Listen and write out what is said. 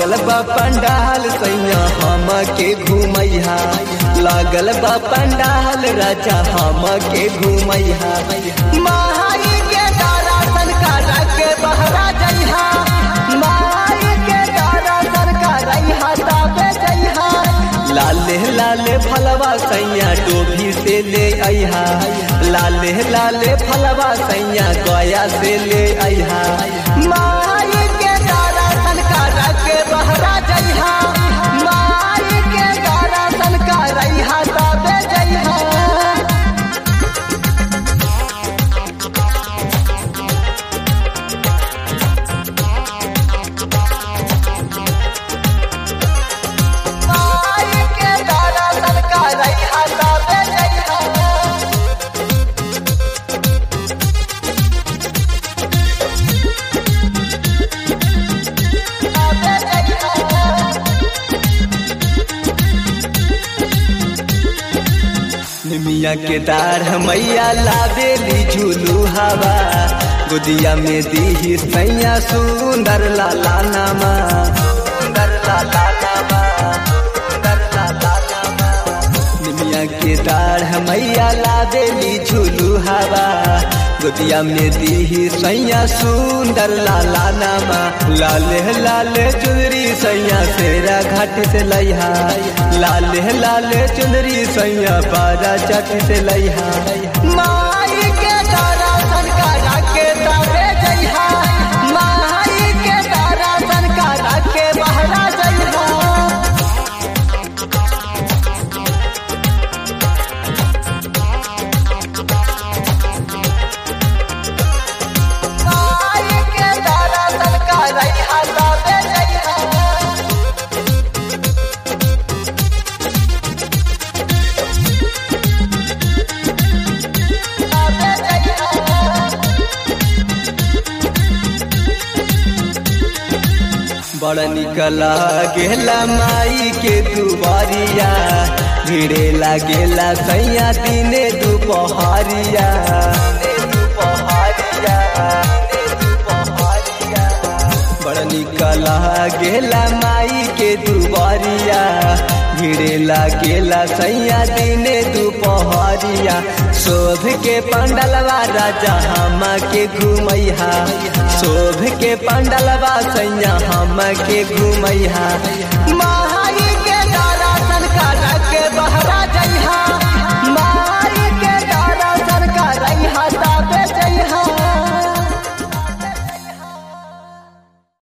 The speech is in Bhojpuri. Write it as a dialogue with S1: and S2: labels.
S1: लागल बा पंडाल सैया हम के घूमैहा, लागल बा पंडाल राजा हम के घूमैहा। माई के दर्शन कर के बहरा जइहा, माई के दर्शन करैहा तबे जइहा। लाले लाले फलवा सैया डोभी से ले अइहा, लाले लाले फलवा सैया गया से ले अइहा। माई के दर्शन कर के बहरा जइहा, माई के दर्शन करैहा तबे जइहा। माई के दर्शन करैहा तबे जइहा। निमिया के दार मैया लावेली झूलू हवा, गोदिया में दीही सैया सुंदर लाला नामा, सुंदर लाला नामा, सुंदर लाला नामा। निमिया के दार मैया लावेली झूलू हवा, गोदिया में दीही सैया सुंदर लाला नामा। लाले लाले चुनरी सैया सेरा घाट से लइहा, लाले लाले चुनरी सैया बारा चट से लइहा। माई के दर्शन करा के तबे जइहा, माई के दर्शन करा के बहरा जइहा। माई के दर्शन करैहा तबे जइहा। तबे जइहा। बड़ निक लागेला माई के दुआरिया, भीड़े लागेला सैया दिने दुपहरिया, बड़ निक लागेला माई के दुआरिया, भीड़े लागेला सैया दिने दुपहरिया। शोभ के पंडलवा राजा हम के घूमैहा, शोभ के पंडलवा सैया हम के घूमैहा।